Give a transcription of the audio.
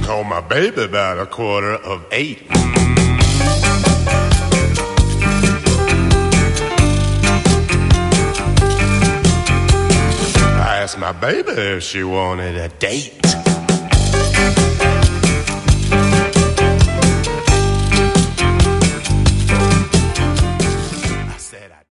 called my baby about 7:45. I asked my baby if she wanted a date.